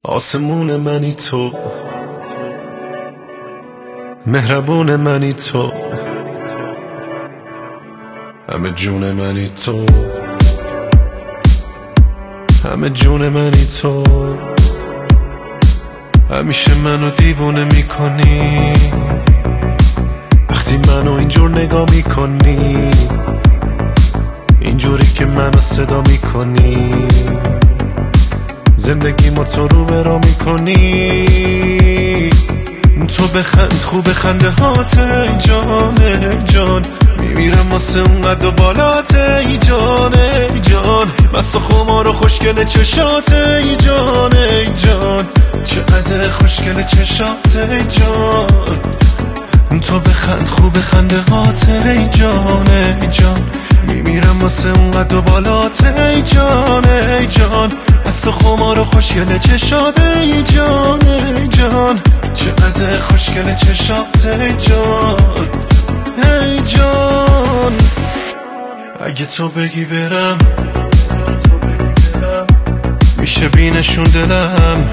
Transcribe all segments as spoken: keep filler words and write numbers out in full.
آسمون منی تو، مهربون منی تو، همه جون منی تو، همه جون منی تو. همیشه منو دیوونه میکنی وقتی منو اینجور نگاه میکنی، اینجوری که منو صدا میکنی، زندگی ما تو رو برا میکنی. تو بخند خوب خنده هات ای جان ای جان، میمیرم واسه اونقدر بالات ای جان ای جان، مست و خمار و خوشگل چشات ای جان ای جان، چقدر خوشگل چشات ای جان. تو بخند خوب خنده هات ای جان ای جان، میمیرم واسه اونقدر بالات ای جان ای جان، مست و خمار و خوشگل چشات ای جان ای جان، چقدر خوشگل چشات ای جان ای جان. اگه تو بگی برم میشه بینشون دلم،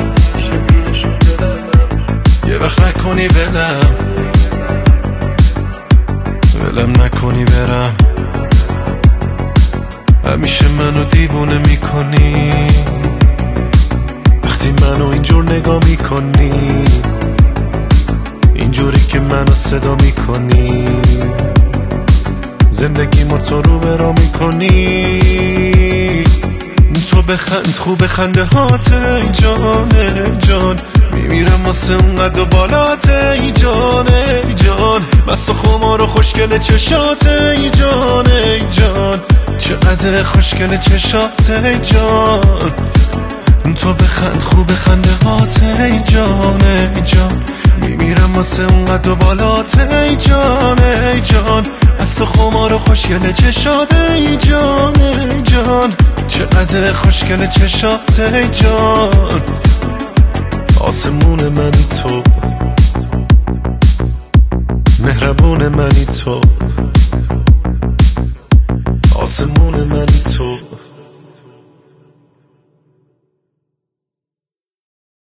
یه وقت نکنی ولم ولم نکنی برم. همیشه منو دیوونه میکنی وقتی منو اینجور نگاه میکنی، اینجوری که منو صدا میکنی، زندگی ما تو رو برا میکنی. تو بخند خوب خنده هات ای جان ای جان، میمیرم واسه اونقدر بالات ای جان ای جان، مست و خمار و خوشگل چشات ای جان ای جان، چقدر خوشگل چشات ای جان. تو بخند خوب خنده هات ای جان ای جان، میمیرم واسه اونقدر بالات ای جان ای جان، مست و خمار و خوشگل چشات ای جان ای جان، چقدر خوشگل چشات ای جان. آسمون منی تو، مهربون منی تو،